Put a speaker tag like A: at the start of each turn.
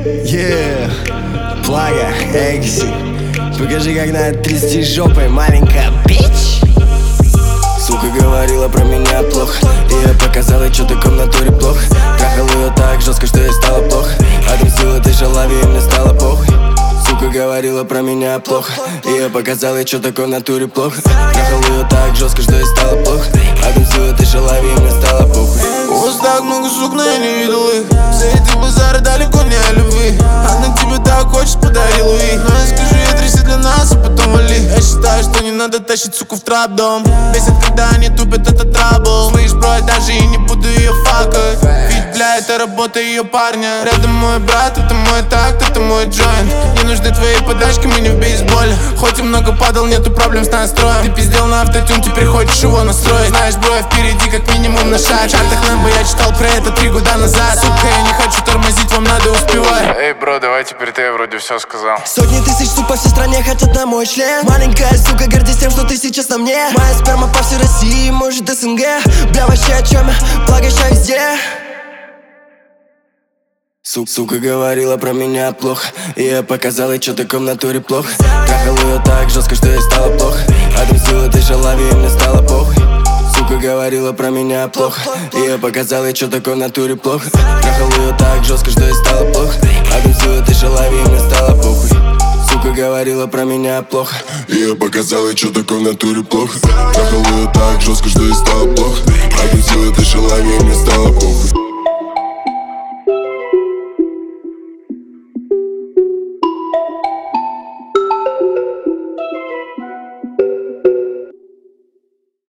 A: Yeah, Плага, Экси. Покажи, как надо трясти жопой, маленькая бич. Сука говорила про меня плохо, и я показал ей, что такое в натуре плохо. Трахал ее так жестко, что ей стало плохо. Отомстил этой шалаве, и мне стало похуй. Сука говорила про меня плохо, и я показал ей, что такое в натуре плохо. Трахал ее так жестко, что ей стало плохо. Отомстил этой шалаве, и мне стало похуй.
B: У вас так много сук, но я не видел их. Все эти базары далеко не о любви. Она к тебе так хочет, подарил их. Но я скажу, я тряси для нас, а потом вали. Я считаю, что не надо тащить суку в трап-дом. Бесит, когда они тупят, это трабл. Слышь, бро, я даже и не буду ее факать. Ведь, бля, это работа ее парня. Рядом мой брат, это мой такт, это мой джойнт. Не нужны твои подачки, мы не в бейсболе. Хоть и много падал, нету проблем с настроем. Ты пиздел на автотюн, теперь хочешь его настроить. Знаешь, бро, я впереди как минимум на шаг. В чартах Лэмбо я читал про это 3 года назад. Сука, я не хочу тормозить, вам надо успевать.
C: Эй, бро, давай теперь ты, я вроде все сказал.
A: Сотни тысяч сук по всей стране хотят на мой член. Маленькая сука, гордись тем, что ты сейчас на мне. Моя сперма по всей России, может СНГ. Бля, вообще о чем я? Благо ща везде. Сука говорила про меня плохо, и я показал ей, что такое в натуре плохо. Трахал ее так жестко, что ей стало плохо. Отомстил этой шалаве, и мне стало похуй. Сука говорила про меня плохо, и я показал ей, что такое в натуре плохо. Трахал ее так жестко, что ей стало плохо. Отомстил этой шалаве, и мне стало похуй. Сука говорила про меня плохо,
D: и я показал ей, что такое в натуре плохо. Трахал ее так жестко, что ей стало плохо.